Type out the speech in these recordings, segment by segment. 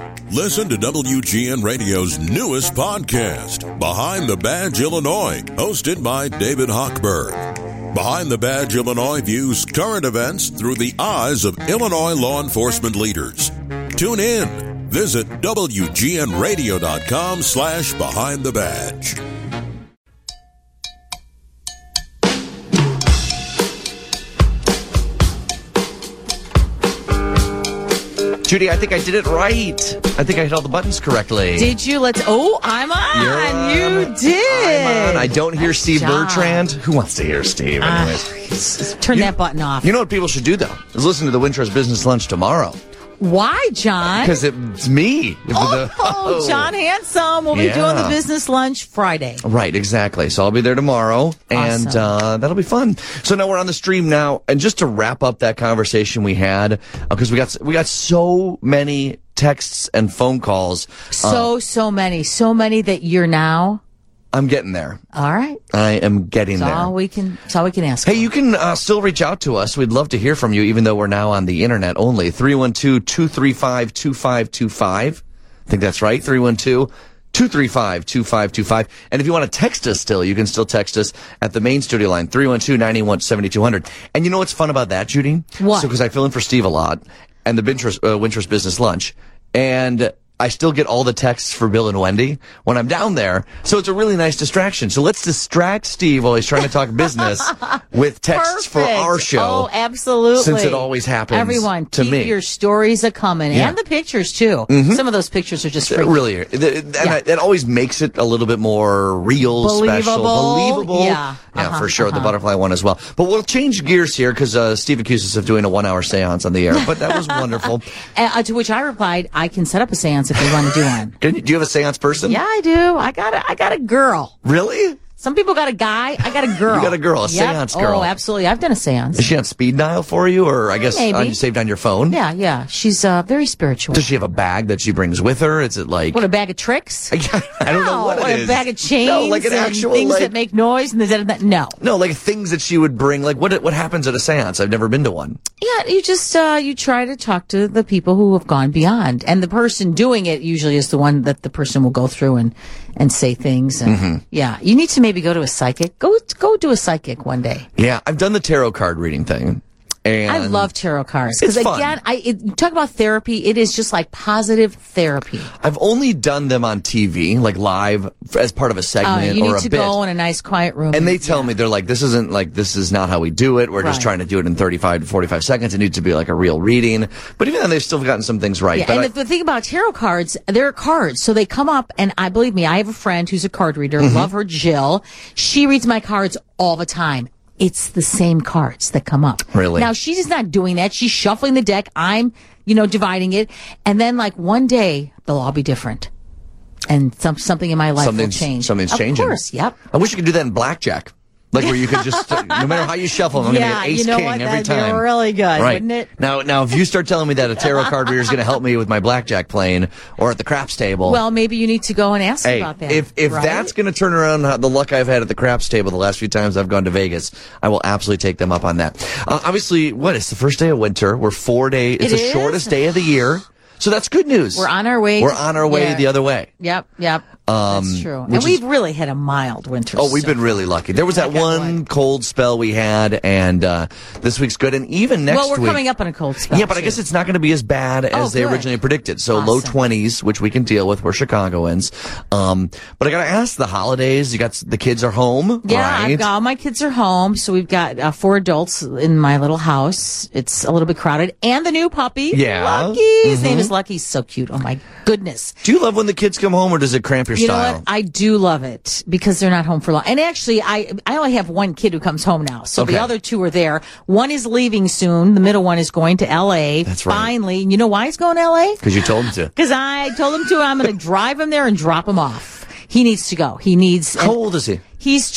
Listen to WGN Radio's newest podcast, Behind the Badge Illinois, hosted by David Hochberg. Behind the Badge Illinois views current events through the eyes of Illinois law enforcement leaders. Tune in. Visit WGNRadio.com/Behind the Badge. Judy, I think I did it right. I think I hit all the buttons correctly. Did you? I'm on. You did. I'm on. I don't hear Good Steve job. Bertrand. Who wants to hear Steve anyways? Turn that button off. You know what people should do, though? Is listen to the Wintrust Business Lunch tomorrow. Why, John? Because it's me. John Handsome will be doing the business lunch Friday. Right, exactly. So I'll be there tomorrow, and that'll be fun. So now we're on the stream now, and just to wrap up that conversation we had, because we got so many texts and phone calls. So many that you're now. I'm getting there. All right. I am getting there. That's all we can ask. Hey, you can still reach out to us. We'd love to hear from you, even though we're now on the internet only. 312-235-2525. I think that's right. 312-235-2525. And if you want to text us still, you can still text us at the main studio line, 312-981-7200. And you know what's fun about that, Judy? What? So, because I fill in for Steve a lot, and the Wintrust Business Lunch, and I still get all the texts for Bill and Wendy when I'm down there. So it's a really nice distraction. So let's distract Steve while he's trying to talk business with texts for our show. Oh, absolutely. Since it always happens Everyone, to keep me. your stories a-coming. Yeah. And the pictures, too. Mm-hmm. Some of those pictures are just freaky. Really, that always makes it a little bit more real, special, believable. Yeah, for sure. The butterfly one as well. But we'll change gears here because Steve accused us of doing a 1-hour seance on the air. But that was wonderful. To which I replied, I can set up a seance if you want to do one. Do you have a seance person? Yeah, I do. I got a girl. Really? Some people got a guy. I got a girl. You got a girl, a seance girl. Oh, absolutely. I've done a seance. Is she on speed dial for you, or I guess Maybe. saved on your phone? Yeah. She's very spiritual. Does she have a bag that she brings with her? Is it like What, a bag of tricks? I don't know what it is. A bag of chains? No, like an and actual things like, that make noise and that. No. No, like things that she would bring. Like what happens at a seance? I've never been to one. Yeah, you just you try to talk to the people who have gone beyond, and the person doing it usually is the one that the person will go through and say things. And yeah, you need to maybe go to a psychic. Go do a psychic one day. Yeah, I've done the tarot card reading thing. And I love tarot cards because again, you talk about therapy. It is just like positive therapy. I've only done them on TV, like live as part of a segment you or need a to bit. go in a nice quiet room. And they tell me, they're like, this is not how we do it. We're just trying to do it in 35 to 45 seconds. It needs to be like a real reading. But even then, they've still gotten some things right. Yeah, but and the thing about tarot cards, they're cards. So they come up, and believe me, I have a friend who's a card reader. Love her, Jill. She reads my cards all the time. It's the same cards that come up. Really? Now, she's not doing that. She's shuffling the deck. I'm, dividing it. And then, like, one day, they'll all be different. And something in my life will change. Something's changing. Of course, yep. I wish you could do that in blackjack. Like where you could just, no matter how you shuffle them, I'm going to get ace king every time. That'd be really good, right. wouldn't it? Now, if you start telling me that a tarot card reader is going to help me with my blackjack playing or at the craps table. Well, maybe you need to go and ask about that. If that's going to turn around the luck I've had at the craps table the last few times I've gone to Vegas, I will absolutely take them up on that. Obviously, it's the first day of winter. We're 4 days. It's the shortest day of the year. So that's good news. We're on our way. We're on our way the other way. Yep. That's true. And we've really had a mild winter. Oh, we've been really lucky. There was that one cold spell we had, and this week's good. And even next week. Well, we're coming up on a cold spell. Yeah, but I guess it's not going to be as bad as they originally predicted. So low 20s, which we can deal with. We're Chicagoans. But I got to ask, the holidays, the kids are home, right? All my kids are home. So we've got 4 adults in my little house. It's a little bit crowded. And the new puppy, Lucky. His name is Lucky. He's so cute. Oh, my goodness. Do you love when the kids come home, or does it cramp your style? You know what? I do love it because they're not home for long. And actually, I only have one kid who comes home now. So the other 2 are there. One is leaving soon. The middle one is going to L.A. That's right. Finally. You know why he's going to L.A.? Because you told him to. Because I told him to. I'm going to drive him there and drop him off. He needs to go. How old is he? He's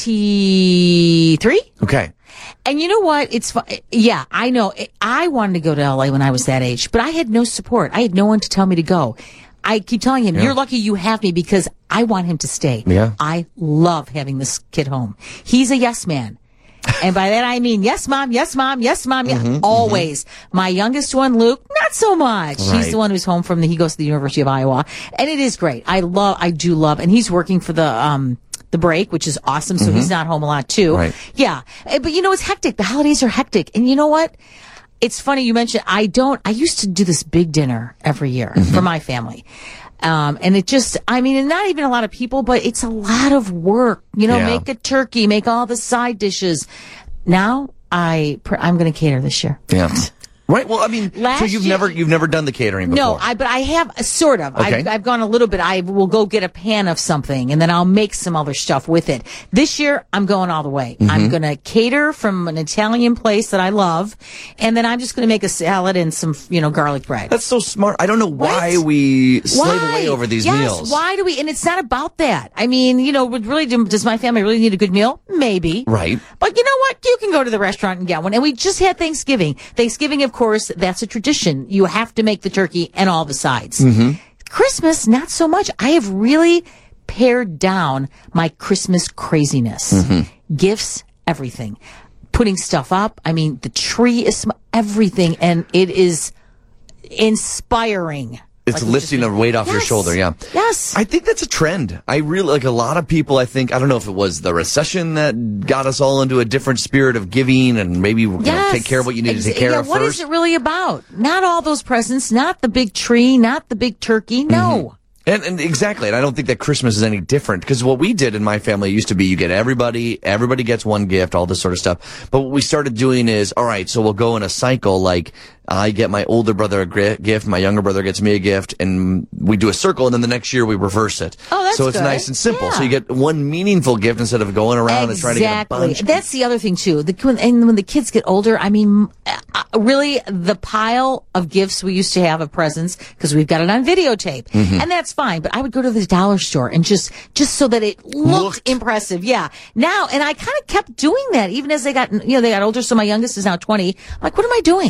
23. Okay. And you know what? It's fun. Yeah, I know. I wanted to go to LA when I was that age, but I had no support. I had no one to tell me to go. I keep telling him, you're lucky you have me because I want him to stay. Yeah. I love having this kid home. He's a yes man. And by that I mean, yes, mom, yes, mom, yes, mom, yes, always. My youngest one, Luke, not so much. Right. He's the one who's home he goes to the University of Iowa. And it is great. I do love, and he's working for the break, which is awesome. So he's not home a lot too. Right. Yeah. But it's hectic. The holidays are hectic. And you know what? It's funny you mentioned, I used to do this big dinner every year for my family. And it just, and not even a lot of people, but it's a lot of work, make a turkey, make all the side dishes. Now I'm going to cater this year. Yeah. Right. Well, so you've never done the catering before? No, but I have sort of. Okay. I've gone a little bit. I will go get a pan of something and then I'll make some other stuff with it. This year, I'm going all the way. I'm going to cater from an Italian place that I love, and then I'm just going to make a salad and some, garlic bread. That's so smart. I don't know why we slave away over these meals. Why do we? And it's not about that. Really, does my family really need a good meal? Maybe. Right. But you know what? You can go to the restaurant and get one. And we just had Thanksgiving. Thanksgiving, of course, that's a tradition. You have to make the turkey and all the sides. Christmas, not so much. I have really pared down my Christmas craziness. Gifts, everything. Putting stuff up. The tree is everything, and it is inspiring. It's lifting a weight off your shoulder, yeah. Yes. I think that's a trend. I really, a lot of people, I don't know if it was the recession that got us all into a different spirit of giving and maybe take care of what you need to take care of what first. Is it really about? Not all those presents, not the big tree, not the big turkey, no. And exactly, and I don't think that Christmas is any different, because what we did in my family used to be you get everybody gets one gift, all this sort of stuff. But what we started doing is, all right, so we'll go in a cycle, like I get my older brother a gift, my younger brother gets me a gift, and we do a circle, and then the next year we reverse it. Oh, that's So it's good. Nice and simple. Yeah. So you get one meaningful gift instead of going around and trying to get a bunch. That's the other thing too. When the kids get older, really the pile of gifts we used to have of presents, because we've got it on videotape, and that's fine. But I would go to the dollar store and just so that it looked impressive. Yeah. Now, and I kind of kept doing that even as they got older. So my youngest is now 20. I'm like, what am I doing?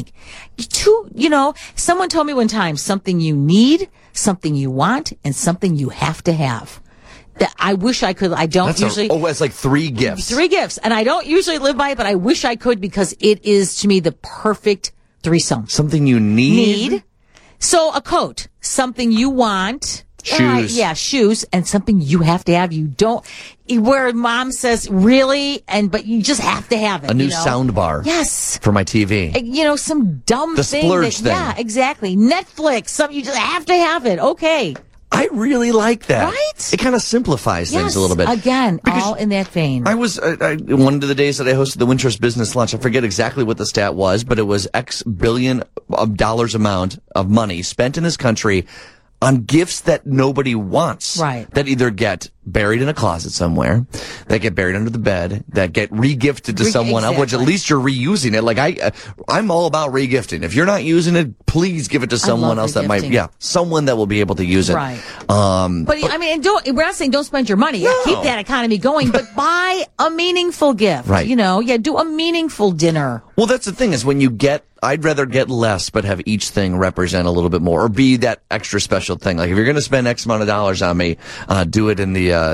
Someone told me one time, something you need, something you want, and something you have to have. That I wish I could. I don't usually. It's like 3 gifts. 3 gifts. And I don't usually live by it, but I wish I could, because it is, to me, the perfect threesome. Something you need? So a coat. Something you want. Shoes. Shoes. And something you have to have. You don't, where mom says, really? But you just have to have it. A new sound bar. Yes. For my TV. Some dumb the thing. Splurge thing. Yeah, exactly. Netflix. Something you just have to have it. Okay. I really like that. Right? It kind of simplifies things a little bit. Again, all in that vein. I was, one of the days that I hosted the Wintrust Business Lunch, I forget exactly what the stat was, but it was X billion of dollars amount of money spent in this country on gifts that nobody wants. Right. That either get buried in a closet somewhere, that get buried under the bed, that get re-gifted to someone else, which at least you're reusing it. Like I'm all about re-gifting. If you're not using it, please give it to someone else that might, someone that will be able to use it. Right. But we're not saying don't spend your money. No. Keep that economy going, but buy a meaningful gift. Right. Do a meaningful dinner. Well, that's the thing is I'd rather get less, but have each thing represent a little bit more, or be that extra special thing. Like if you're going to spend X amount of dollars on me, do it in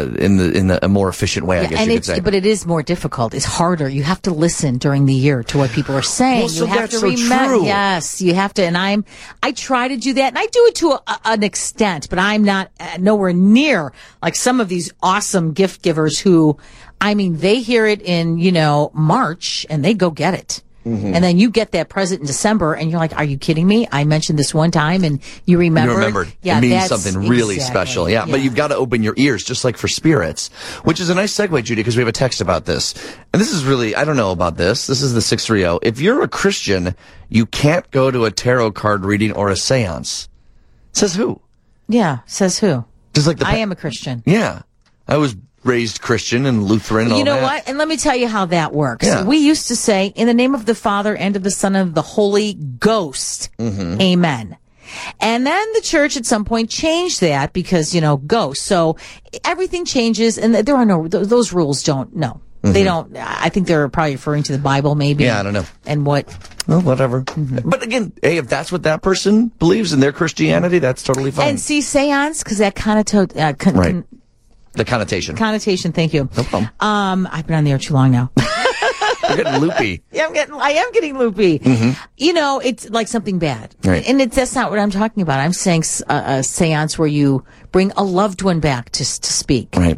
a more efficient way. I guess you could say. But it is more difficult. It's harder. You have to listen during the year to what people are saying. Well, so you have that's to so remember. true. Yes, you have to. And I try to do that, and I do it to an extent, but I'm not nowhere near like some of these awesome gift givers who, they hear it in March and they go get it. And then you get that present in December, and you're like, "Are you kidding me? I mentioned this one time, and you remembered." You remembered. Yeah, it means something really special. Yeah, but you've got to open your ears, just like for spirits, which is a nice segue, Judy, because we have a text about this. And this is really, I don't know about this. This is the 630. If you're a Christian, you can't go to a tarot card reading or a seance. Says who? Yeah, says who? Just like I am a Christian. Yeah, I was raised Christian and Lutheran and all that. You know what? And let me tell you how that works. Yeah. We used to say, in the name of the Father and of the Son and of the Holy Ghost, amen. And then the church at some point changed that because, ghost. So everything changes, and there are those rules they don't, I think they're probably referring to the Bible maybe. Yeah, I don't know. And what? Well, whatever. But again, hey, if that's what that person believes in their Christianity, that's totally fine. And see, seance, because that kind of the connotation. Connotation, thank you. No problem. I've been on the air too long now. You're getting loopy. Yeah, I am getting loopy. You know, it's like something bad. Right. And that's not what I'm talking about. I'm saying a seance where you bring a loved one back to speak. Right.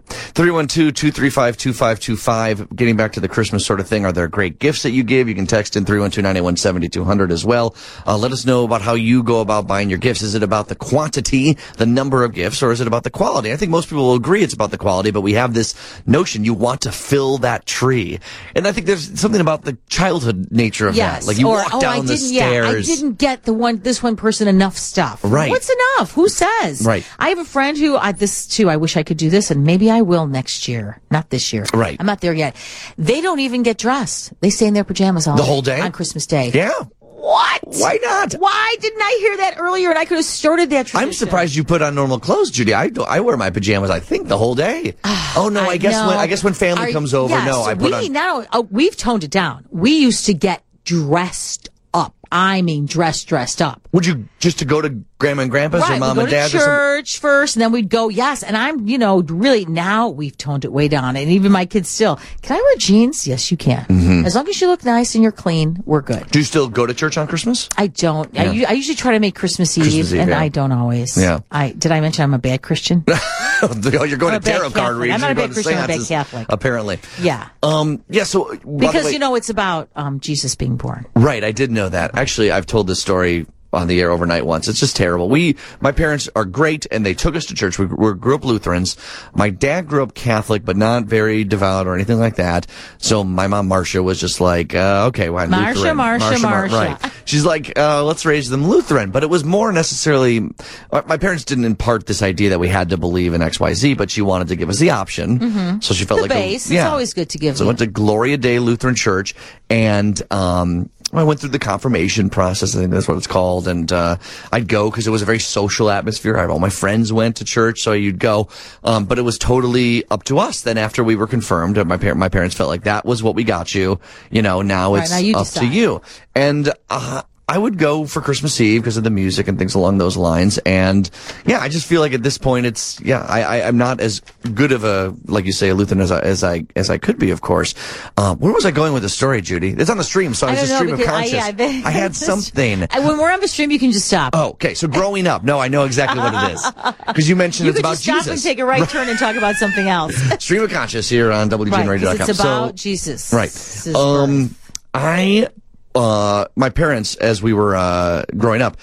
312-235-2525. Getting back to the Christmas sort of thing, are there great gifts that you give? You can text in 312-981-7200 as well. Let us know about how you go about buying your gifts. Is it about the quantity, the number of gifts, or is it about the quality? I think most people will agree it's about the quality, but we have this notion you want to fill that tree. And I think there's something about the childhood nature of that. Like you walk down the stairs. I didn't get this one person enough stuff. Right. What's enough? Who says? Right. I have a friend who I wish I could do this, and maybe I will next year. Not this year. Right. I'm not there yet. They don't even get dressed. They stay in their pajamas all the whole day on Christmas Day. Yeah. What? Why not? Why didn't I hear that earlier? And I could have started that tradition. I'm surprised you put on normal clothes, Judy. I wear my pajamas, I think, the whole day. I guess when family comes over, I put on. We've toned it down. We used to get dressed up. I mean, dressed up. Would you just to go to grandma and grandpa's or mom and dad's? We'd go to church first, and then we'd go, yes. And I'm, really, now we've toned it way down. And even my kids still, can I wear jeans? Yes, you can. As long as you look nice and you're clean, we're good. Do you still go to church on Christmas? I don't. Yeah. I usually try to make Christmas Eve, and I don't always. Yeah. Did I mention I'm a bad Christian? You're going to tarot card readings. I'm not a bad Christian, I'm a bad Catholic. Apparently. Yeah. So because, it's about Jesus being born. Right, I did know that. Actually, I've told this story on the air overnight once. It's just terrible. My parents are great, and they took us to church. We grew up Lutherans. My dad grew up Catholic, but not very devout or anything like that. So my mom, Marcia, was just like, okay, why Lutheran? Marcia. Right. She's like, let's raise them Lutheran. But it was more necessarily, my parents didn't impart this idea that we had to believe in XYZ, but she wanted to give us the option. So she felt the base. It's always good to give. So I went to Gloria Day Lutheran Church, and I went through the confirmation process. I think that's what it's called. And I'd go because it was a very social atmosphere. All my friends went to church, so you'd go. But it was totally up to us. Then after we were confirmed, my parents felt like that was what we got you. Now it's up to you. And I would go for Christmas Eve because of the music and things along those lines. And I just feel like at this point I'm not as good of a, like you say, a Lutheran as I could be, of course. Where was I going with the story, Judy? It's on the stream, so it's a stream of conscious. I had something. When we're on the stream, you can just stop. Oh, okay. So growing up, no, I know exactly what it is. Because you mentioned it's about Jesus. You could just stop and take a right turn and talk about something else. Stream of conscious here on WGNRadio.com. It's about Jesus. Right. My parents, as we were growing up,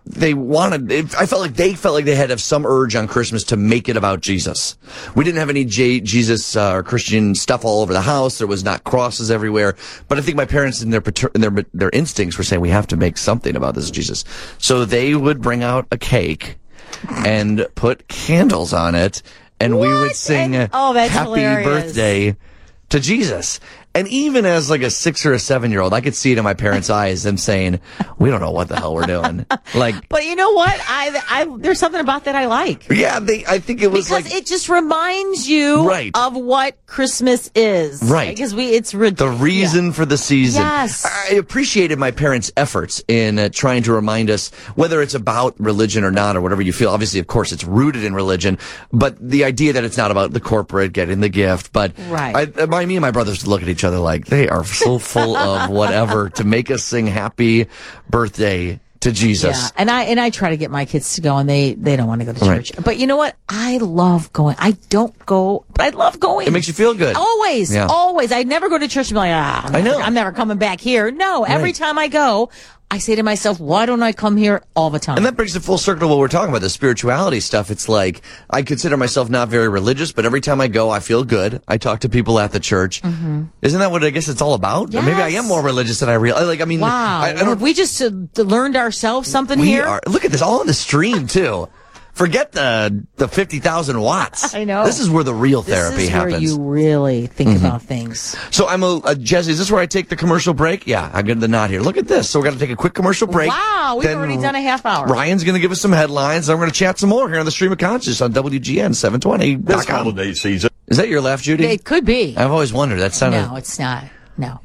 I felt like they had to have some urge on Christmas to make it about Jesus. We didn't have any Jesus or Christian stuff all over the house. There was not crosses everywhere. But I think my parents, in their instincts, were saying we have to make something about this Jesus. So they would bring out a cake and put candles on it, and we would sing "Happy hilarious. Birthday" to Jesus. And even as like a 6 or a 7-year-old, I could see it in my parents' eyes, them saying, "We don't know what the hell we're doing." But you know what? There's something about that I like. Yeah, I think it was because it just reminds you of what Christmas is. Right. Because it's the reason for the season. Yes. I appreciated my parents' efforts in trying to remind us, whether it's about religion or not, or whatever you feel. Obviously, of course, it's rooted in religion, but the idea that it's not about the corporate getting the gift. But me and my brothers would look at each other like they are so full of whatever to make us sing "Happy Birthday" to Jesus. Yeah, and I try to get my kids to go, and they don't want to go to church. But you know what? I love going. I don't go, but I love going. It makes you feel good. Always. I never go to church and be like, I'm never coming back here. No, every time I go, I say to myself, why don't I come here all the time? And that brings it full circle to what we're talking about, the spirituality stuff. It's like, I consider myself not very religious, but every time I go, I feel good. I talk to people at the church. Mm-hmm. Isn't that what I guess it's all about? Yes. Or maybe I am more religious than I realize. Wow. Have we just learned ourselves something here? Look at this, all on the stream, too. Forget the 50,000 watts. I know. This is where the real therapy happens. This is where you really think about things. So Jesse, is this where I take the commercial break? Yeah, I'm getting the nod here. Look at this. So we're going to take a quick commercial break. Wow, we've already done a half hour. Ryan's going to give us some headlines. And we're going to chat some more here on the Stream of Conscious on WGN 720. This holiday season. Is that your laugh, Judy? It could be. I've always wondered. That sounded... No, it's not. No. Yeah.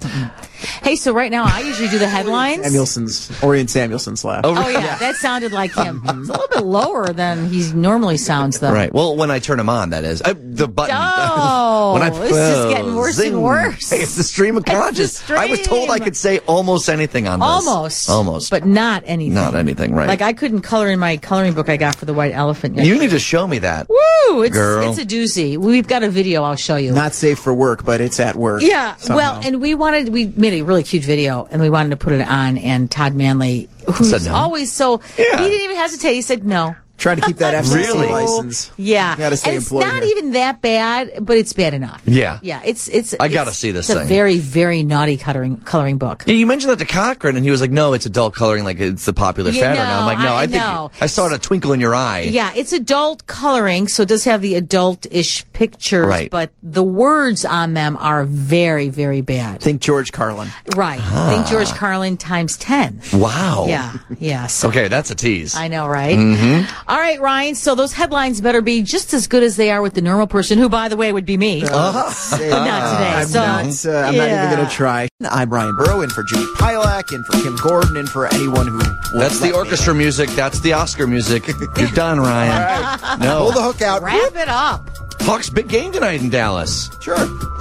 Hey, so right now I usually do the headlines. Orion Samuelson's laugh. Oh, yeah, that sounded like him. It's a little bit lower than he normally sounds, though. Right. Well, when I turn him on, that is. The button. Oh, this is getting worse and worse. Hey, it's the stream of conscious. I was told I could say almost anything on this. Almost. But not anything. Not anything, right. Like I couldn't color in my coloring book I got for the White Elephant yet. You need to show me that. Woo! It's Girl. a doozy. We've got a video I'll show you. Not safe for work, but it's at work. Yeah, somehow. well, and we made a really cute video, and we wanted to put it on, and Todd Manley, who's Said no. always so, he didn't even hesitate. He said no. Trying to keep that FCC Really? license. Yeah. Gotta stay and it's employed not here. even that bad, but it's bad enough. Yeah. Yeah, it's I gotta see this It's thing. a very, very naughty coloring book. Yeah, you mentioned that to Cochran, and he was like, no, it's adult coloring, like it's the popular Yeah, pattern. I'm like, no, I I think know. I saw a twinkle in your eye. Yeah, it's adult coloring, so it does have the adult-ish pictures, Right. but the words on them are very, very bad. Think George Carlin. Right. Think George Carlin times 10. Wow. Yeah. So Okay, that's a tease. I know, right? Mm-hmm. All right, Ryan. So those headlines better be just as good as they are with the normal person, who, by the way, would be me. Not today. I'm So, not even going to try. I'm Ryan Burrow, in for Judy Pilak, in for Kim Gordon, in for anyone who... That's the orchestra music. That's the Oscar music. You're done, Ryan. No. Pull the hook out. Wrap it up. Hawks big game tonight in Dallas. Sure.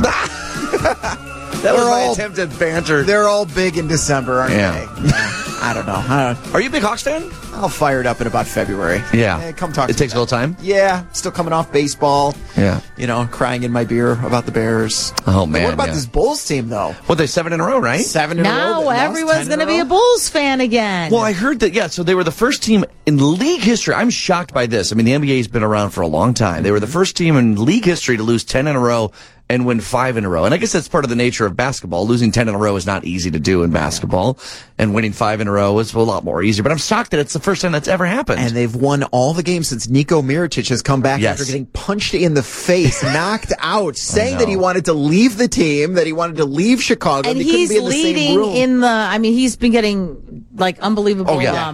That was my attempt at banter. They're all big in December, aren't Yeah. they? I don't know. Are you a big Hawks fan? I'll fire it up in about February. Yeah. Come talk to It takes a me little time? Yeah. Still coming off baseball. Yeah. Crying in my beer about the Bears. Oh, man. What about yeah. this Bulls team, though? Well, they 7 in a row, right? 7 in a row. Now They lost everyone's 10 in going to be row? a Bulls fan again. Well, I heard that, so they were the first team in league history. I'm shocked by this. I mean, the NBA's been around for a long time. They were the first team in league history to lose 10 in a row and win 5 in a row. And I guess that's part of the nature of basketball. Losing 10 in a row is not easy to do in basketball. And winning 5 in a row is a lot more easier. But I'm shocked that it's the first time that's ever happened. And they've won all the games since Niko Mirotic has come back Yes. after getting punched in the face, knocked out, saying that he wanted to leave the team, that he wanted to leave Chicago. and he couldn't he's be in the same leading room. in he's been getting like unbelievable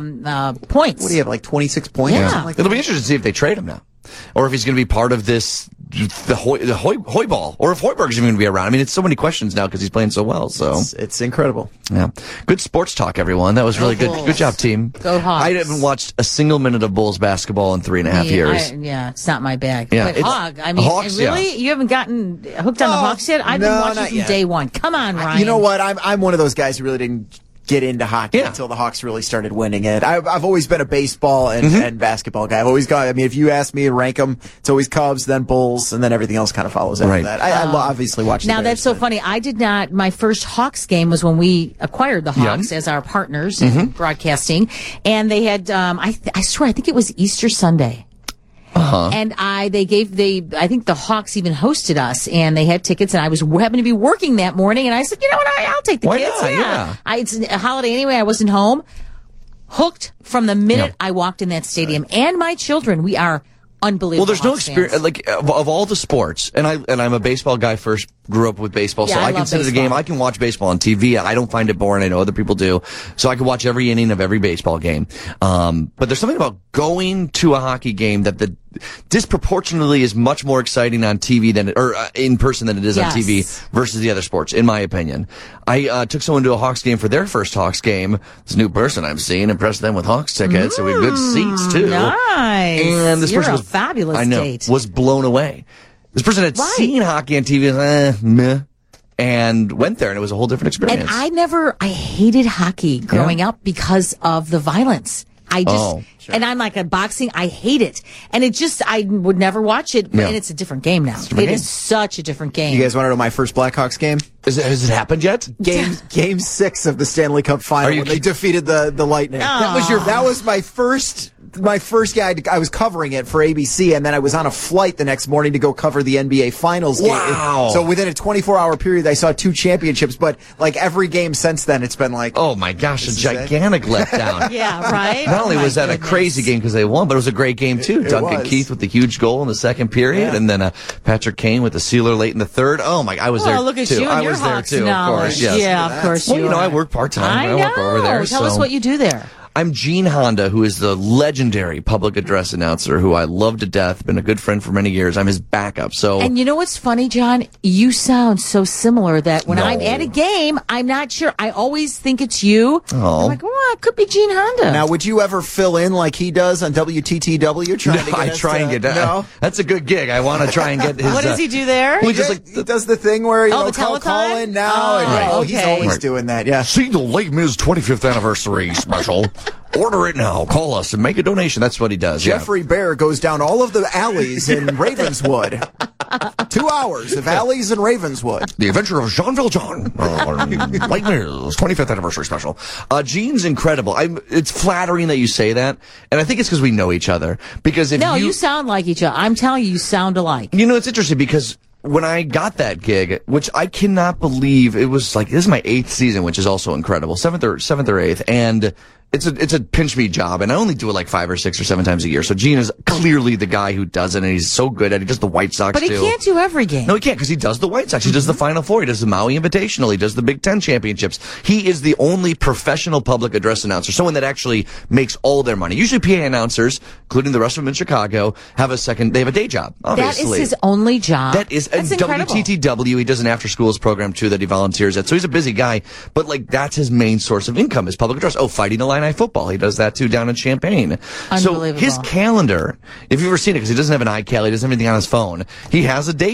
points. What do you have, like 26 points? Yeah. Or something like It'll that? be interesting to see if they trade him now. Or if he's going to be part of this, the Hoy ball. Or if Hoiberg's even going to be around. I mean, it's so many questions now because he's playing so well. So It's incredible. yeah. Good sports talk, everyone. That was really good. Bulls. Good job, team. Go Hawks. I haven't watched a single minute of Bulls basketball in 3.5 years. It's not my bag. Yeah, But it's- Hawk, I mean, Hawks, really? You haven't gotten hooked on the Hawks yet? I've been no, watching not from yet. day one. Come on, Ryan. You know what? I'm one of those guys who really didn't get into hockey Yeah. until the Hawks really started winning it. I've always been a baseball and basketball guy. I've always got, I mean, if you ask me to rank them, it's always Cubs, then Bulls, and then everything else kind of follows after Right. that. I obviously watch Now the that's Bears, so but- funny. I did not. My first Hawks game was when we acquired the Hawks as our partners in broadcasting, and they had. I swear, I think it was Easter Sunday. And I think the Hawks even hosted us, and they had tickets, and I happened to be working that morning, and I said, you know what, I'll take the Why kids. not? Yeah. It's a holiday anyway. I wasn't home. Hooked from the minute Yeah. I walked in that stadium, and my children. We are unbelievable. Well, there's no Hawks experience fans. like of all the sports, and I'm a baseball guy first. Grew up with baseball, Yeah, so I I love consider the baseball. game. I can watch baseball on TV. I don't find it boring. I know other people do, so I can watch every inning of every baseball game. But there's something about going to a hockey game that disproportionately is much more exciting on TV in person than it is on Yes. TV versus the other sports, in my opinion. I took someone to a Hawks game for their first Hawks game. This new person I'm seeing, impressed them with Hawks tickets, so we had good seats too. Nice. And this You're person a was fabulous I know, date. was blown away. This person had Right. seen hockey on TV, meh, and went there, and it was a whole different experience. And I hated hockey growing up because of the violence. And I'm like a boxing, I hate it. And I would never watch it, Yeah. and it's a different game now. different It game. is such a different game. You guys want to know my first Blackhawks game? Has it happened yet? Game 6 of the Stanley Cup final Are you when they defeated the Lightning. That was my first guy. I was covering it for ABC, and then I was on a flight the next morning to go cover the NBA Finals game. Wow. So within a 24-hour period, I saw 2 championships. But like every game since then, it's been like, Oh my gosh, a is it? gigantic letdown. Yeah, right? Not only Oh, was my that a goodness. crazy game because they won, but it was a great game too. Duncan was. Keith with the huge goal in the second period, Yeah. and then Patrick Kane with the sealer late in the third. Oh my! I was there Well, look at too. you and I your was there Hawks too, of knowledge. course. Yes. Yeah, of course Well, you I are. work part time. I work over there. Tell us so- what you do there. I'm Gene Honda, who is the legendary public address announcer who I love to death, been a good friend for many years. I'm his backup. So, and you know what's funny, John? You sound so similar that when I'm at a game, I'm not sure. I always think it's you. Oh. I'm like, well, it could be Gene Honda. Now, would you ever fill in like he does on WTTW? That's a good gig. I want to try and get his. What does he do there? He does the thing where the call in now. Oh, He's always doing that. Yeah. See the Les Mis 25th anniversary special. Order it now. Call us and make a donation. That's what he does. Jeffrey Bear goes down all of the alleys in Ravenswood. 2 hours of alleys in Ravenswood. The Adventure of Jean Valjean. Les Mis 25th anniversary special. Gene's incredible. It's flattering that you say that, and I think it's because we know each other. Because if you sound like each other. I'm telling you, you sound alike. You know, it's interesting because when I got that gig, which I cannot believe, it was like, this is my 8th season, which is also incredible, 7th or 8th, and it's a pinch me job, and I only do it like 5 or 6 or 7 times a year. So Gene is clearly the guy who does it, and he's so good at it. He does the White Sox too. But he can't do every game. No, he can't, because he does the White Sox. He does the Final Four. He does the Maui Invitational. He does the Big Ten championships. He is the only professional public address announcer, someone that actually makes all their money. Usually PA announcers, including the rest of them in Chicago, they have a day job, obviously. That is his only job. That's incredible. WTTW, he does an after schools program too that he volunteers at. So he's a busy guy, but like that's his main source of income is public address. Oh, Fighting Illini football. He does that too down in Champaign. So his calendar, if you've ever seen it, because he doesn't have an iCal, he doesn't have anything on his phone. He has a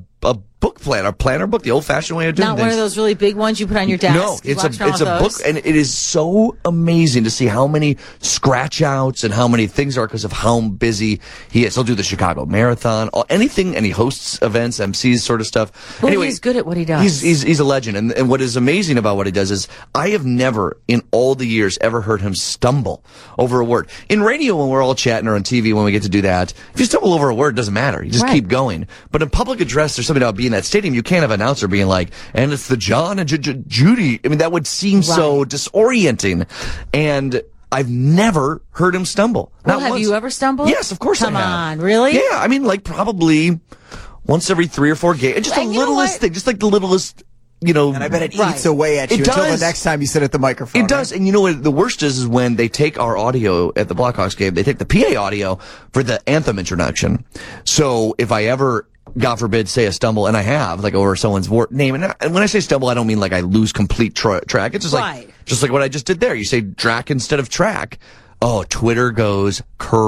book plan, a planner book, the old-fashioned way of doing things. Not one of those really big ones you put on your desk. No, it's a book, and it is so amazing to see how many scratch-outs and how many things are because of how busy he is. He'll do the Chicago Marathon, anything, and he hosts events, MCs, sort of stuff. Well, anyway, he's good at what he does. He's a legend, and what is amazing about what he does is I have never, in all the years, ever heard him stumble over a word. In radio, when we're all chatting, or on TV, when we get to do that, if you stumble over a word, it doesn't matter. You just keep going. But in public address, there's something about being in that stadium. You can't have an announcer being like, and it's the John and Judy. I mean, that would seem so disorienting. And I've never heard him stumble. Well, have you ever stumbled? Yes, of course I have. Come on, really? Yeah, I mean, like probably once every 3 or 4 games. Just the littlest thing, just like the littlest, you know. And I bet it eats away at you until the next time you sit at the microphone. It does. And you know what the worst is when they take our audio at the Blackhawks game, they take the PA audio for the anthem introduction. So if I ever, God forbid, say a stumble, and I have, like over someone's name, and when I say stumble, I don't mean like I lose complete track. It's just like what I just did there. You say Drac instead of track. Oh, Twitter goes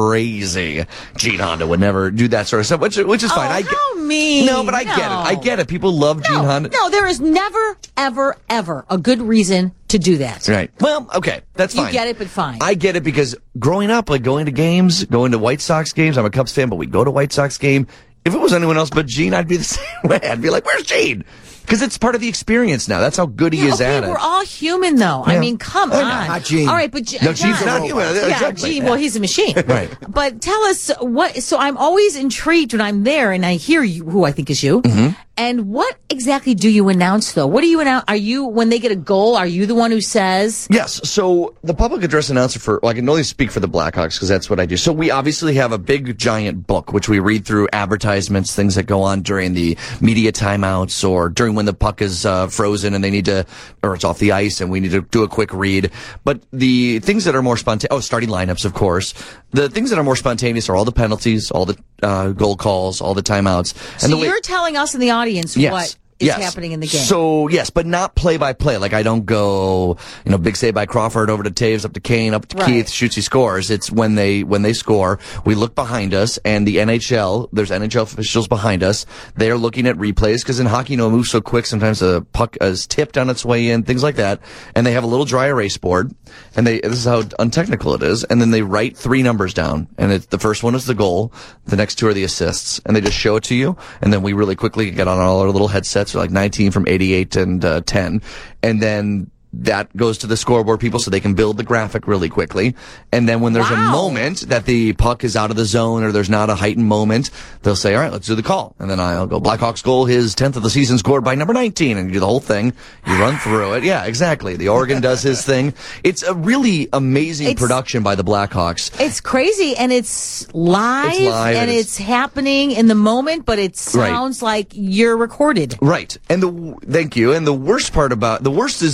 crazy. Gene Honda would never do that sort of stuff, which is fine. How mean? No, but I get it. I get it. People love Gene Honda. No, there is never, ever, ever a good reason to do that. Right. Well, okay. That's fine. You get it, but fine. I get it because growing up, like going to games, going to White Sox games, I'm a Cubs fan, but we go to White Sox game. If it was anyone else but Gene, I'd be the same way. I'd be like, where's Gene? Because it's part of the experience now. That's how good he is at it. We're all human, though. Yeah. I mean, come on. Not Gene. All right, but no, Gene's not human. Yeah, exactly. Gene. Well, he's a machine. Right. But tell us what. So I'm always intrigued when I'm there and I hear you, who I think is you. Mm-hmm. And what exactly do you announce, though? What do you announce? Are you, when they get a goal, are you the one who says? Yes. So the public address announcer I can only speak for the Blackhawks because that's what I do. So we obviously have a big, giant book, which we read through advertisements, things that go on during the media timeouts or during when the puck is frozen and they need to, or it's off the ice and we need to do a quick read. But the things that are more spontaneous, starting lineups, of course. The things that are more spontaneous are all the penalties, all the goal calls, all the timeouts. And so you're telling us in the audience what is happening in the game. So, yes, but not play by play. Like, I don't go, big save by Crawford over to Taves, up to Kane, up to Keith, shoots, he scores. It's when they score, we look behind us, and the NHL, there's NHL officials behind us. They're looking at replays, because in hockey, it moves so quick, sometimes the puck is tipped on its way in, things like that. And they have a little dry erase board, and this is how untechnical it is, and then they write 3 numbers down. And the first one is the goal, the next 2 are the assists, and they just show it to you, and then we really quickly get on all our little headsets. Like 19 from 88 and 10. And then that goes to the scoreboard people so they can build the graphic really quickly. And then when there's a moment that the puck is out of the zone or there's not a heightened moment, they'll say, all right, let's do the call. And then I'll go, Blackhawks goal, his 10th of the season, scored by number 19. And you do the whole thing. You run through it. Yeah, exactly. The Oregon does his thing. It's a really amazing production by the Blackhawks. It's crazy, and it's live and it's happening in the moment, but it sounds like you're recorded. Right. And thank you. And the worst part the worst is penalties.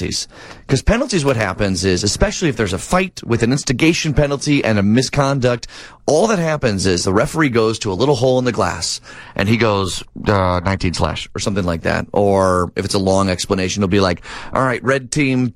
penalties. Because penalties, what happens is, especially if there's a fight with an instigation penalty and a misconduct, all that happens is the referee goes to a little hole in the glass and he goes 19/ or something like that. Or if it's a long explanation, he'll be like, all right, red team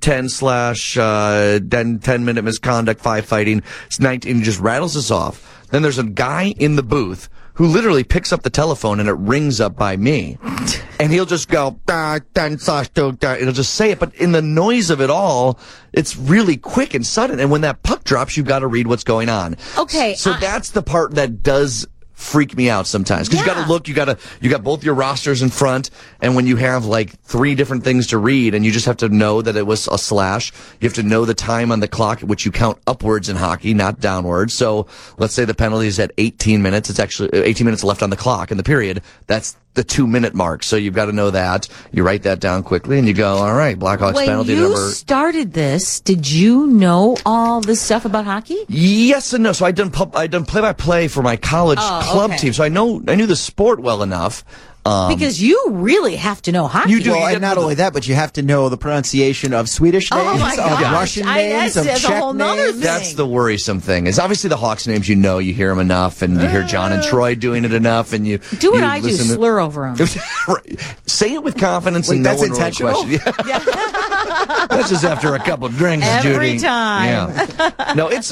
10/10-minute misconduct, 5 fighting, it's 19, and just rattles us off. Then there's a guy in the booth who literally picks up the telephone and it rings up by me. And he'll just go, 10/2, it'll just say it. But in the noise of it all, it's really quick and sudden. And when that puck drops, you've got to read what's going on. Okay. So that's the part that does freak me out sometimes. Because you got to look, you got both your rosters in front. And when you have like 3 different things to read and you just have to know that it was a slash, you have to know the time on the clock, which you count upwards in hockey, not downwards. So let's say the penalty is at 18 minutes. It's actually 18 minutes left on the clock in the period. That's the 2-minute mark. So you've got to know that. You write that down quickly and you go, all right, Blackhawks penalty number. When you started this, did you know all this stuff about hockey? Yes and no. So I done play-by-play for my college club team. So I knew the sport well enough. Because you really have to know hockey. You do. Well, and not only that, but you have to know the pronunciation of Swedish names, of Russian names, of Czech names. That's the worrisome thing. Is obviously the Hawks names. You hear them enough, and you hear John and Troy doing it enough, and you do what I do, slur over them. Say it with confidence, and no one will question. Yeah. That's just after a couple of drinks, every Judy. time. Yeah. No, it's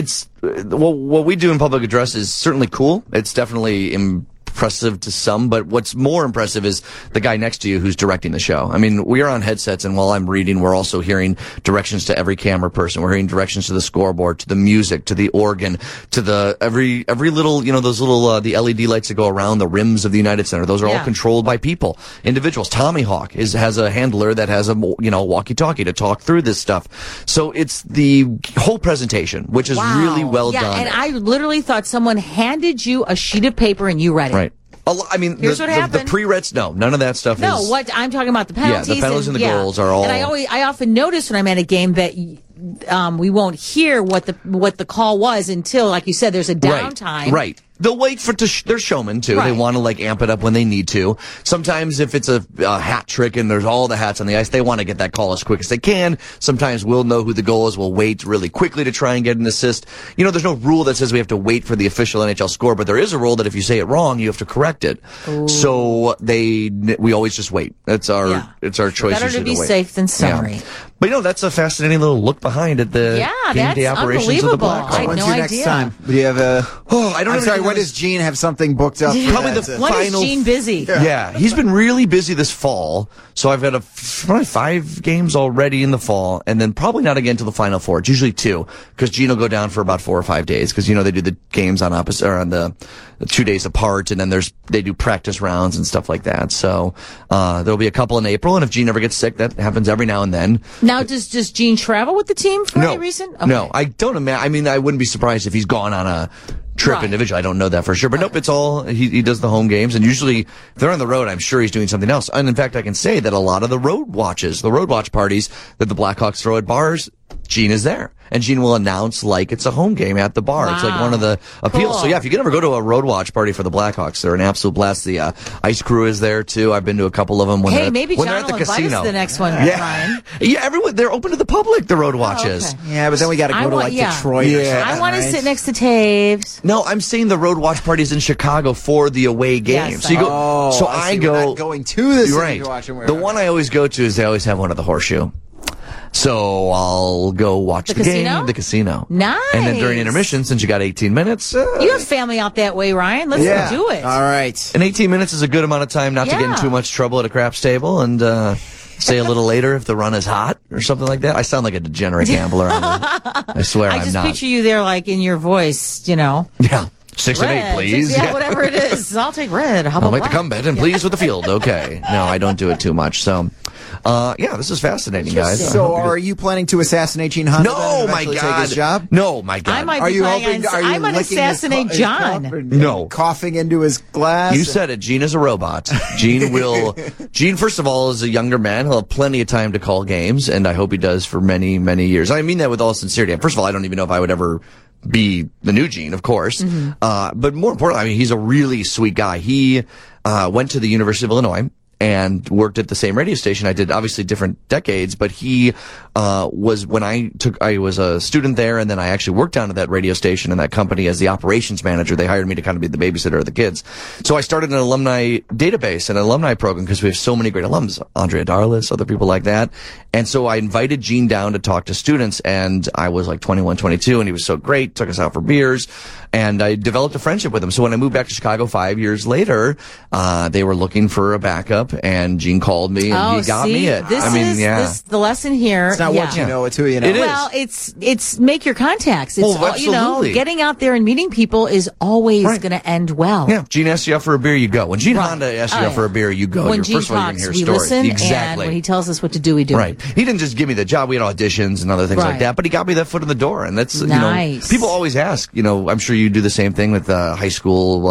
what we do in public address is certainly cool. It's definitely impressive to some, but what's more impressive is the guy next to you who's directing the show. I mean, we are on headsets, and while I'm reading, we're also hearing directions to every camera person. We're hearing directions to the scoreboard, to the music, to the organ, to the every little, those little the LED lights that go around the rims of the United Center. Those are all controlled by people, individuals. Tommy Hawk has a handler that has a walkie-talkie to talk through this stuff. So it's the whole presentation, which is really well done. And I literally thought someone handed you a sheet of paper and you read it. Right. I mean, here's what happened. The pre-reds, no, none of that stuff is. No, what I'm talking about, the penalties. Yeah, the penalties and the goals are all. And I often notice when I'm at a game that we won't hear what the call was until, like you said, there's a downtime. Right. They'll wait for they're showmen too. Right. They want to amp it up when they need to. Sometimes if it's a hat trick and there's all the hats on the ice, they want to get that call as quick as they can. Sometimes we'll know who the goal is. We'll wait really quickly to try and get an assist. There's no rule that says we have to wait for the official NHL score, but there is a rule that if you say it wrong, you have to correct it. Ooh. So we always just wait. It's our choice. Better to be safe than sorry. Yeah. But that's a fascinating little look behind at the game-day operations of the Blackhawks. I had When's no your idea. next time? Do you have a? I don't know. I'm sorry. When does Gene have something booked up? Probably the When final. is Gene busy? Yeah, he's been really busy this fall. So I've had probably 5 games already in the fall, and then probably not again till the Final Four. It's usually 2, because Gene will go down for about 4 or 5 days, because they do the games on the 2 days apart, and then they do practice rounds and stuff like that. So there'll be a couple in April, and if Gene ever gets sick, that happens every now and then. Now, does Gene travel with the team for any reason? Okay. No, I don't imagine. I mean, I wouldn't be surprised if he's gone on a trip individually. I don't know that for sure. But nope, it's all, he does the home games. And usually, if they're on the road, I'm sure he's doing something else. And in fact, I can say that a lot of the road watch parties that the Blackhawks throw at bars, Gene is there. And Gene will announce like it's a home game at the bar. Wow. It's like one of the appeals. Cool. So yeah, if you can ever go to a road watch party for the Blackhawks, they're an absolute blast. The ice crew is there too. I've been to a couple of them when maybe when John they're at the will casino. invite us to the next one, Ryan. Yeah, everyone, they're open to the public, the road watches. Okay. Yeah, but then we got to go to Detroit. Yeah. I want to sit next to Taves. No, I'm saying the road watch parties in Chicago for the away game. Yes, so you go. So I go. We're not going to this. Right. The one I always go to is they always have one at the Horseshoe. So I'll go watch the game, the casino. Nice. And then during intermission, since you got 18 minutes. You have family out that way, Ryan. Let's do it. All right. And 18 minutes is a good amount of time not to get in too much trouble at a craps table, and say a little later if the run is hot or something like that. I sound like a degenerate gambler. I swear I'm not. I just picture you there like in your voice, Yeah. 6 and 8, please. Yeah, whatever it is. I'll take red. I'll make the come bet and please with the field. Okay. No, I don't do it too much. So, this is fascinating, guys. So, are you planning to assassinate Gene Hunt? No, my God. Take his job? No, my God. I might be I might assassinate John. No. Coughing into his glass? You said it. Gene is a robot. Gene, first of all, is a younger man. He'll have plenty of time to call games, and I hope he does for many, many years. I mean that with all sincerity. First of all, I don't even know if I would ever be the new Gene, of course. Mm-hmm. But more importantly, I mean, he's a really sweet guy. He went to the University of Illinois and worked at the same radio station. I did obviously different decades, but he was when I was a student there, and then I actually worked down at that radio station and that company as the operations manager. They hired me to kind of be the babysitter of the kids. So I started an alumni database, an alumni program, because we have so many great alums, Andrea Darlis, other people like that. And so I invited Gene down to talk to students, and I was like 21, 22, and he was so great, took us out for beers, and I developed a friendship with him. So when I moved back to Chicago 5 years later, they were looking for a backup, and Gene called me, and he got me it. The lesson here. It's not what you know, it's who you know. It is. Well, it's make your contacts. It's absolutely. Getting out there and meeting people is always going to end well. Yeah, Gene asks you out for a beer, you go. When Gene Honda asks you out for a beer, you go. When Gene first of all, talks, you're we gonna hear stories. listen, and when he tells us what to do, we do. Right. He didn't just give me the job. We had auditions and other things like that, but he got me that foot in the door, and that's nice. People always ask. I'm sure you do the same thing with high school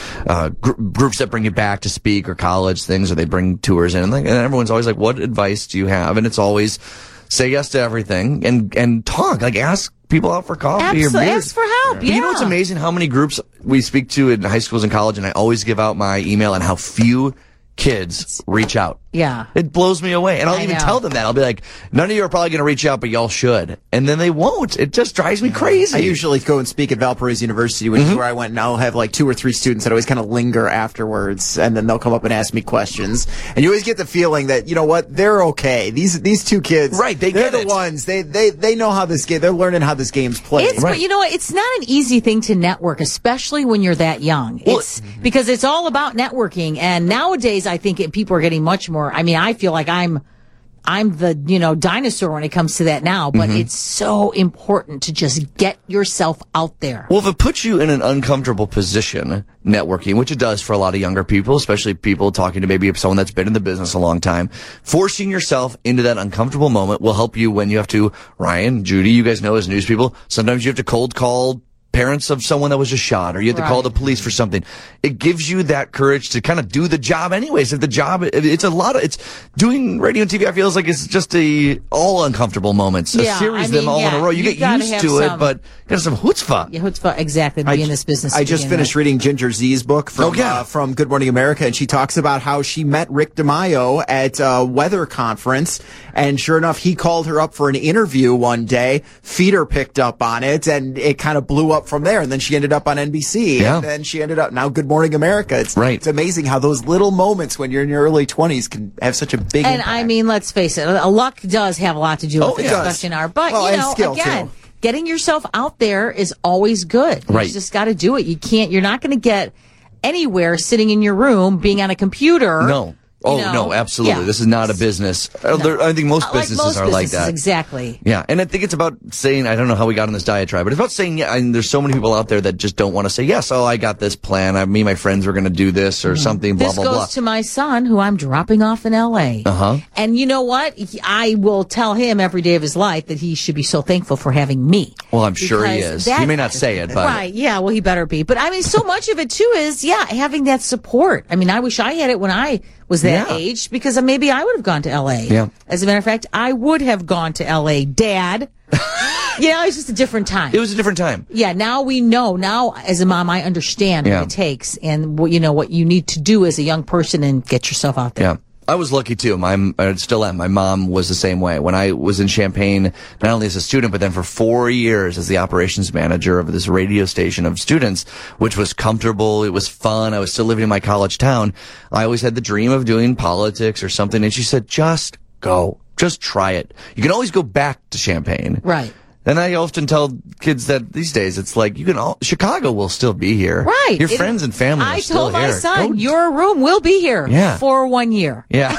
groups that bring you back to speak, or college things, or they bring tours in, and everyone's always like, "What advice do you have?" And it's always say yes to everything and talk. Like, ask people out for coffee or beers. Ask for help. But you know what's amazing? How many groups we speak to in high schools and college, and I always give out my email, and how few kids reach out. Yeah. It blows me away. And I'll even tell them that. I'll be like, none of you are probably going to reach out, but y'all should. And then they won't. It just drives me crazy. I usually go and speak at Valparaiso University, which is where I went, and I'll have like 2 or 3 students that always kind of linger afterwards, and then they'll come up and ask me questions. And you always get the feeling that, you know what, they're okay. These 2 kids, right? They're the ones. They know how this game. They're learning how this game's played. But you know what? It's not an easy thing to network, especially when you're that young. It's because it's all about networking. And nowadays, I think people are getting much more. I mean, I feel like I'm the, dinosaur when it comes to that now, but it's so important to just get yourself out there. Well, if it puts you in an uncomfortable position, networking, which it does for a lot of younger people, especially people talking to maybe someone that's been in the business a long time, forcing yourself into that uncomfortable moment will help you when you have to, Ryan, Judy, you guys know as news people, sometimes you have to cold call parents of someone that was just shot, or you have to call the police for something. It gives you that courage to kind of do the job anyways. If the job, it's doing radio and TV, I feel like it's just all uncomfortable moments. A series of them all in a row. You get used to it, but you got some chutzpah. Yeah, chutzpah, exactly, to be in this business. I just finished reading Ginger Z's book from Good Morning America, and she talks about how she met Rick DeMaio at a weather conference, and sure enough, he called her up for an interview one day. Feeder picked up on it, and it kind of blew up from there, and then she ended up on NBC, and then she ended up now Good Morning America. It's amazing how those little moments when you're in your early 20s can have such a big impact. I mean, let's face it, luck does have a lot to do with it, especially in our, but again, getting yourself out there is always good. You just got to do it. You're not going to get anywhere sitting in your room, being on a computer. No. No, absolutely. Yeah. This is not a business. No. I think most businesses are like that. Exactly. Yeah. And I think it's about saying, I don't know how we got on this diatribe, but it's about saying, and there's so many people out there that just don't want to say, yes, I got this plan. Me and my friends were going to do this or something, blah, blah, blah. This goes to my son, who I'm dropping off in L.A. And you know what? I will tell him every day of his life that he should be so thankful for having me. Well, I'm sure he is. He may not say it, but. Right. Yeah. Well, he better be. But I mean, so much of it too is, having that support. I mean, I wish I had it when I was that age, because maybe I would have gone to L.A. Yeah. As a matter of fact, I would have gone to L.A. Dad. It's just a different time. It was a different time. Yeah, now we know. Now, as a mom, I understand what it takes and what you need to do as a young person and get yourself out there. Yeah. I was lucky too. I still am. My mom was the same way. When I was in Champaign, not only as a student, but then for 4 years as the operations manager of this radio station of students, which was comfortable. It was fun. I was still living in my college town. I always had the dream of doing politics or something. And she said, just go. Just try it. You can always go back to Champaign. Right. And I often tell kids that these days it's like Chicago will still be here. Right. Your friends and family are still here. I told my son, your room will be here for 1 year. Yeah.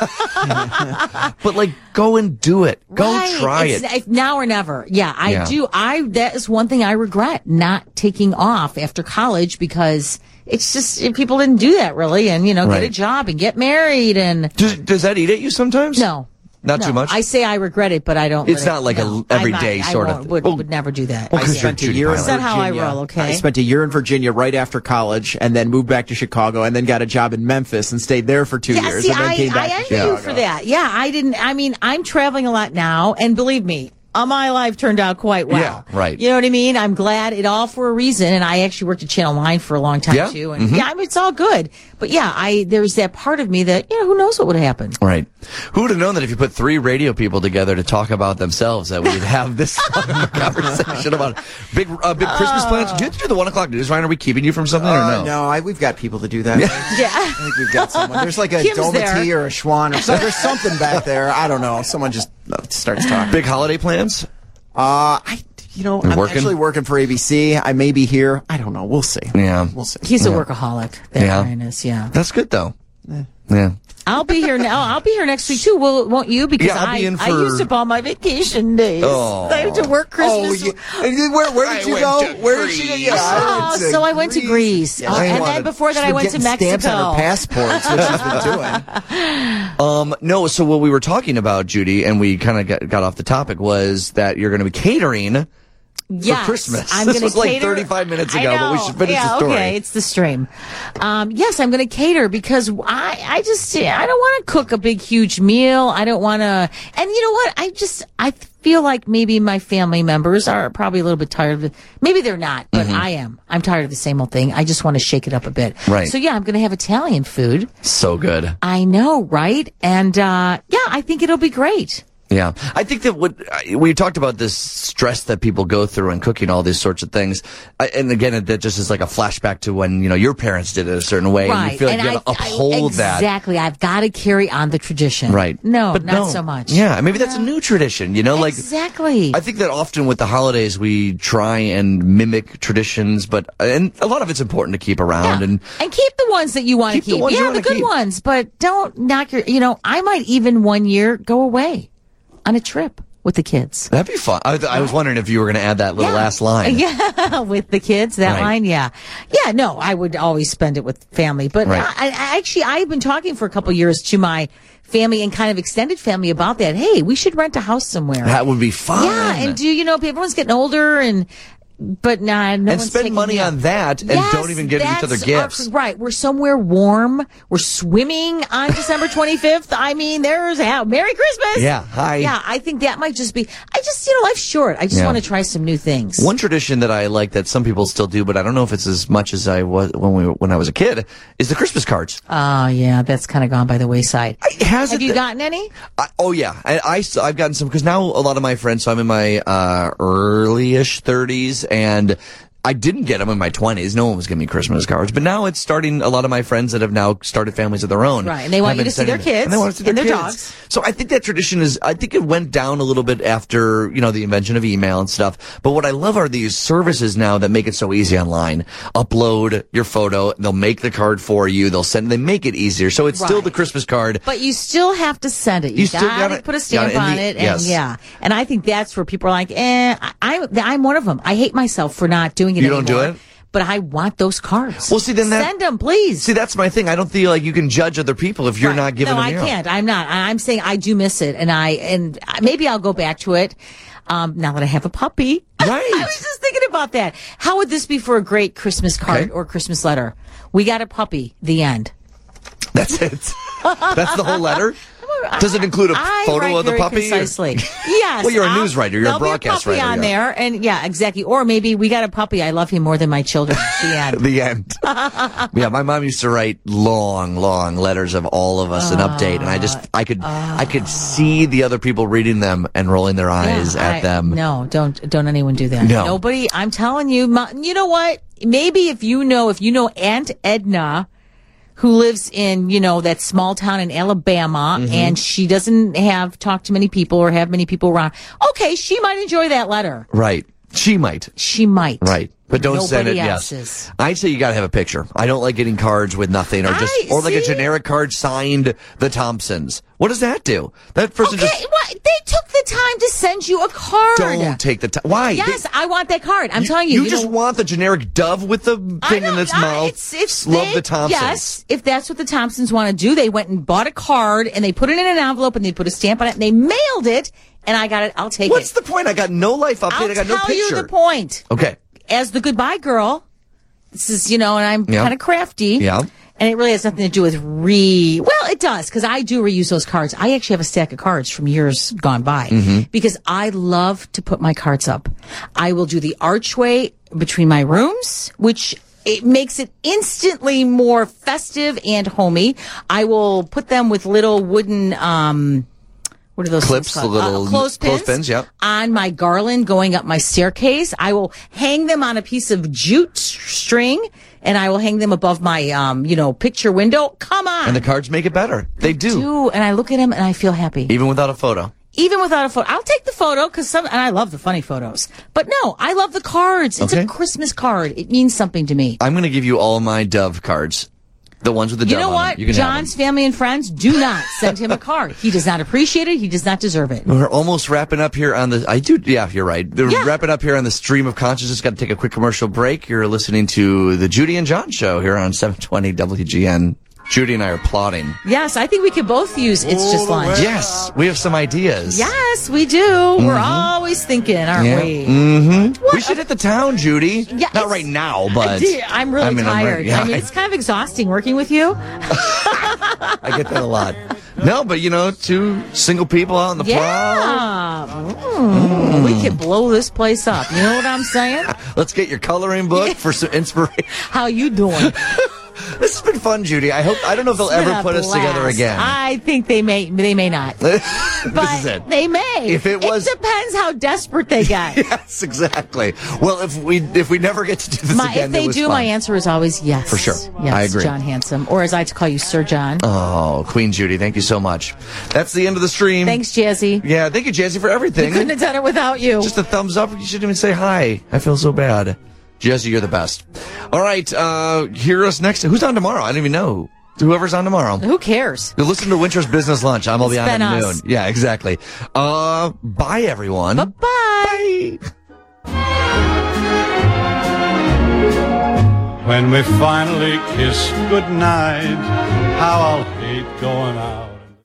But go and do it. Go try it. Now or never. Yeah, I do. That is one thing I regret, not taking off after college, because it's just, people didn't do that really, and get a job and get married and. Does that eat at you sometimes? No. Not too much? I say I regret it, but I don't. It's not like a everyday sort of thing. Would never do that. I spent a year in Virginia. Is that how I roll, okay? I spent a year in Virginia right after college, and then moved back to Chicago, and then got a job in Memphis and stayed there for 2 years. See, and then came back I envy you for that. Yeah, I didn't. I mean, I'm traveling a lot now, and believe me, my life turned out quite well. Yeah, right. You know what I mean? I'm glad it all for a reason. And I actually worked at Channel 9 for a long time, too. And I mean, it's all good. But yeah, there's that part of me that, who knows what would have happened. Right. Who would have known that if you put 3 radio people together to talk about themselves, that we'd have this conversation about big Christmas plans? Do you have to do the 1 o'clock news, Ryan? Are we keeping you from something or no? No, we've got people to do that. Yeah. I think we've got someone. There's like a Kim's Domity there. or a Schwan or something. There's something back there. I don't know. Someone just starts talking. Big holiday plans? I'm working? actually working for ABC. I may be here. I don't know. We'll see. Yeah. We'll see. He's a workaholic. That Ryan is, That's good, though. Yeah. I'll be here now. I'll be here next week too. Won't you? Because I'll be in I used up all my vacation days. Oh. I had to work Christmas. Where did you go? Where did you go? Yeah, so I went to Greece. And then before that I went to Mexico. Stamps on her passports, which she's been doing. No, so what we were talking about, Judy, and we kind of got off the topic, was that you're going to be catering for Christmas. This was like 35 minutes ago, but we should finish the story. Okay, it's the stream. Yes, I'm going to cater because I don't want to cook a big, huge meal. I don't want to, and you know what? I feel like maybe my family members are probably a little bit tired of it. Maybe they're not, but I am. I'm tired of the same old thing. I just want to shake it up a bit. Right. So yeah, I'm going to have Italian food. So good. I know, right? And I think it'll be great. Yeah. I think that we talked about this stress that people go through in cooking, all these sorts of things. And again, that just is like a flashback to when, your parents did it a certain way. Right. And you feel like you got to uphold that. Exactly. I've got to carry on the tradition. Right. No, but not so much. Yeah. Maybe that's a new tradition, like. Exactly. I think that often with the holidays, we try and mimic traditions, and a lot of it's important to keep around and keep the ones that you want to keep. The good ones, but don't knock I might even one year go away on a trip with the kids. That'd be fun. I was wondering if you were going to add that little last line. Yeah, with the kids, that line, yeah. Yeah, no, I would always spend it with family. But I've been talking for a couple years to my family and kind of extended family about that. Hey, we should rent a house somewhere. That would be fun. Yeah, and everyone's getting older but no one's spend money on that and don't even give each other gifts. Right. We're somewhere warm. We're swimming on December 25th. I mean, Merry Christmas. Yeah. Hi. Yeah. I think that might just be, life's short. I just want to try some new things. One tradition that I like that some people still do, but I don't know if it's as much as I was when I was a kid, is the Christmas cards. Oh, yeah. That's kind of gone by the wayside. Have you gotten any? Yeah. I've gotten some because now a lot of my friends, so I'm in my early-ish 30s, and I didn't get them in my 20s. No one was giving me Christmas cards. But now it's starting, a lot of my friends that have now started families of their own. Right, and they want you to see their kids. And they want to see their kids. Dogs. So I think that tradition I think it went down a little bit after, the invention of email and stuff. But what I love are these services now that make it so easy online. Upload your photo. They'll make the card for you. They make it easier. So it's still the Christmas card. But you still have to send it. You still gotta put a stamp on it. And and I think that's where people are like, I'm one of them. I hate myself for not doing it anymore. You don't do it? But I want those cards. Well, see, then send them, please. See, that's my thing. I don't feel like you can judge other people if you're not giving them. No, I can't. I'm not. I'm saying I do miss it, and maybe I'll go back to it. Now that I have a puppy. Right. I was just thinking about that. How would this be for a great Christmas card or Christmas letter? We got a puppy. The end. That's it. That's the whole letter. Does it include a photo of the puppy? Precisely. Yes. Well, you're a news writer. You're a broadcast writer. There'll be a puppy on there, and exactly. Or maybe we got a puppy. I love him more than my children. The end. The end. Yeah, my mom used to write long letters of all of us, an update, and I could see the other people reading them and rolling their eyes at them. No, don't anyone do that. No. Nobody. I'm telling you. You know what? Maybe if you know Aunt Edna, who lives in, that small town in Alabama, and she doesn't talk to many people or have many people around. Okay, she might enjoy that letter. Right. She might. Right. But don't send it. Yes. I'd say you got to have a picture. I don't like getting cards with nothing or like a generic card signed the Thompsons. What does that do? That person they took the time to send you a card. Don't take the time. Why? Yes, I want that card. I'm telling you. You just want the generic dove with the thing in its mouth. Love the Thompsons. Yes, if that's what the Thompsons want to do, they went and bought a card and they put it in an envelope and they put a stamp on it and they mailed it and I got it. I'll take it. What's the point? I got no life update. I got no picture. I'll tell you the point. Okay. As the goodbye girl, this is, and I'm kind of crafty. Yeah. And it really has nothing to do with well, it does, because I do reuse those cards. I actually have a stack of cards from years gone by because I love to put my cards up. I will do the archway between my rooms, which it makes it instantly more festive and homey. I will put them with little wooden, what are those clips, the little clothespins, yep. On my garland going up my staircase. I will hang them on a piece of jute string, and I will hang them above my, picture window. Come on. And the cards make it better. They do. And I look at them and I feel happy. Even without a photo. Even without a photo. I'll take the photo and I love the funny photos. But no, I love the cards. It's a Christmas card. It means something to me. I'm going to give you all my Dove cards. The ones with the Dove on them. You know what? You can John's family and friends, do not send him a card. He does not appreciate it. He does not deserve it. We're almost wrapping up here on the... Yeah, you're right. We're wrapping up here on the stream of consciousness. Got to take a quick commercial break. You're listening to the Judy and John Show here on 720 WGN. Judy and I are plotting. Yes, I think we could both use It's Just Lunch. Yes, we have some ideas. Yes, we do. We're always thinking, aren't we? Mm-hmm. We should hit the town, Judy. Yeah, not right now, but... I'm really tired. It's kind of exhausting working with you. I get that a lot. No, but, two single people out on the plow. We could blow this place up. You know what I'm saying? Let's get your coloring book for some inspiration. How you doing? This has been fun, Judy. I don't know if they'll ever put us together again. I think they may not. This But is it. They may. If it depends how desperate they get. Yes, exactly. Well, if we never get to do this again, if they do, my answer is always yes. For sure. Yes, I agree. John Handsome, or as I like to call you, Sir John. Oh, Queen Judy, thank you so much. That's the end of the stream. Thanks, Jazzy. Yeah, thank you, Jazzy, for everything. Couldn't have done it without you. Just a thumbs up. You shouldn't even say hi. I feel so bad. Jesse, you're the best. All right, hear us next. Who's on tomorrow? I don't even know. Whoever's on tomorrow. Who cares? You'll listen to Winter's Business Lunch. I'll be on at noon. Yeah, exactly. Bye, everyone. Bye-bye. When we finally kiss goodnight, how I'll hate going out.